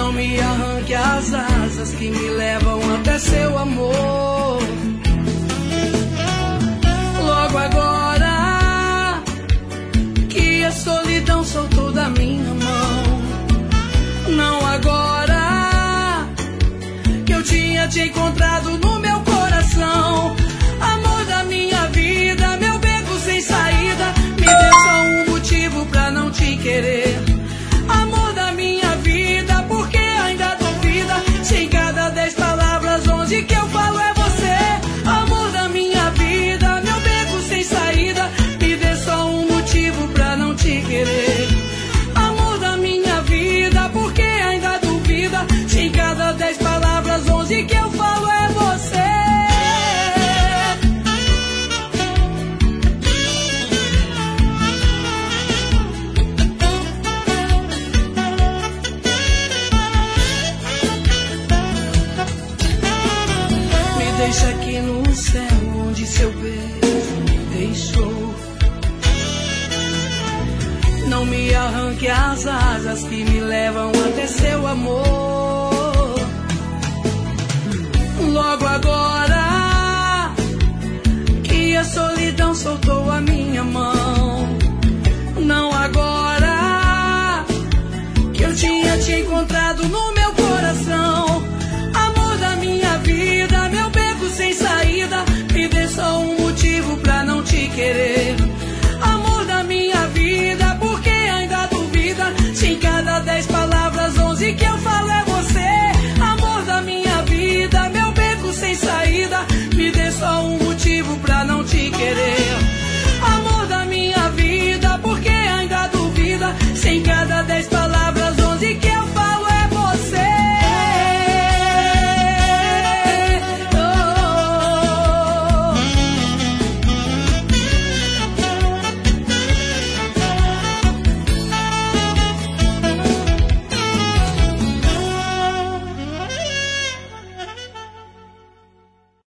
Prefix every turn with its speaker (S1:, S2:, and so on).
S1: Não me arranque as asas que me levam até seu amor. Logo agora que a solidão soltou da minha mão. Não agora que eu tinha te encontrado no meu coração. Amor da minha vida, meu beco sem saída, me dê só um motivo pra não te querer. Amor da minha vida, por que ainda duvida? Se em cada 10 palavras 11 que eu falo é você. Amor da minha vida, meu beco sem saída, me dê só um motivo pra não te querer. Amor da minha vida, por que ainda duvida? Se em cada 10 palavras 11 que eu falo é você. Deixa aqui no céu onde seu beijo me deixou. Não me arranque as asas que me levam até seu amor. Logo agora que a solidão soltou a minha mão. Não agora que eu tinha te encontrado no meu